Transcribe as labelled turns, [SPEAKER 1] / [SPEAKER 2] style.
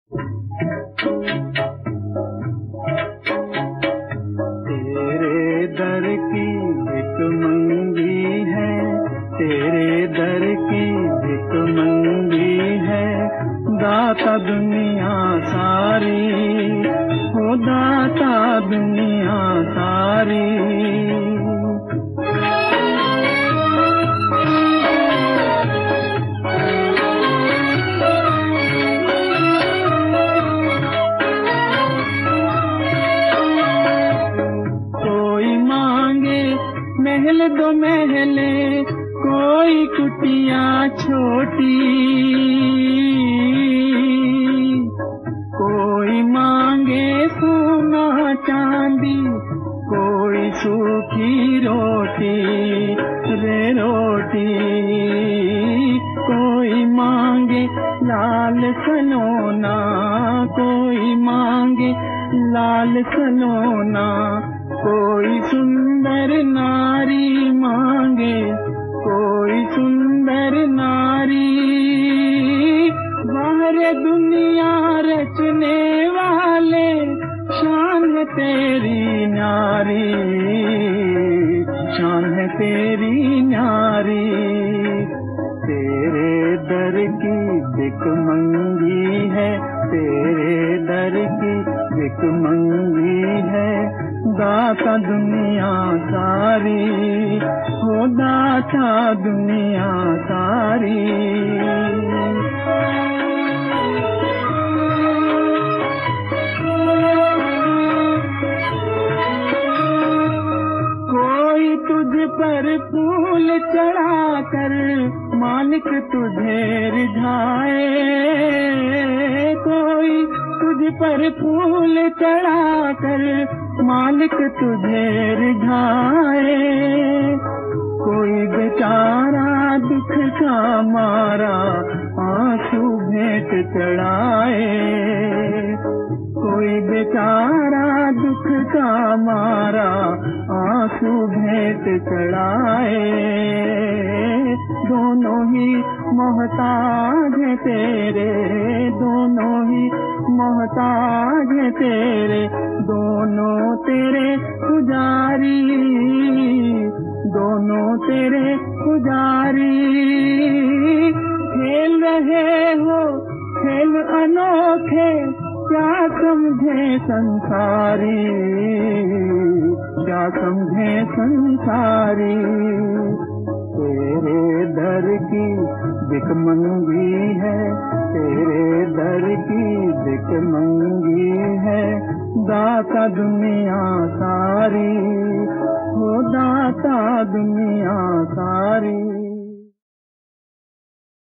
[SPEAKER 1] तेरे दर की भिख मंगी है, तेरे दर की भिख मंगी है, दाता दुनिया सारी, हो दाता दुनिया सारी। महल दो महले कोई कुटिया छोटी, कोई मांगे सोना चांदी, कोई सूखी रोटी रे रोटी, कोई मांगे लाल सलोना, कोई मांगे लाल सलोना, कोई सुंदर नारी मांगे, कोई सुंदर नारी। बाहर दुनिया रचने वाले शान है तेरी न्यारी, शान है तेरी न्यारी। तेरे दर की भिख मंगी है, तेरे दर की भिख मंगी है, दाता दुनिया सारी, हो दाता दुनिया सारी। कोई तुझ पर फूल चढ़ाकर मालिक तुझे रिझाए, कोई तुझ पर फूल चढ़ाकर मालिक तुझे रिझाए, कोई बेचारा दुख का मारा आंसू भेंट चढ़ाए, कोई बेचारा दुख का मारा आंसू भेंट चढ़ाए। दोनों ही मोहताज हैं तेरे, दोनों ही मोहताज हैं तेरे, दोनों तेरे पुजारी, दोनों तेरे पुजारी। खेल रहे हो खेल अनोखे, क्या समझे संसारी, क्या समझे संसारी। तेरे दर की भिख मंगी है, तेरे दर की भिख मंगी है, दाता दुनिया सारी, हो दाता दुनिया सारी।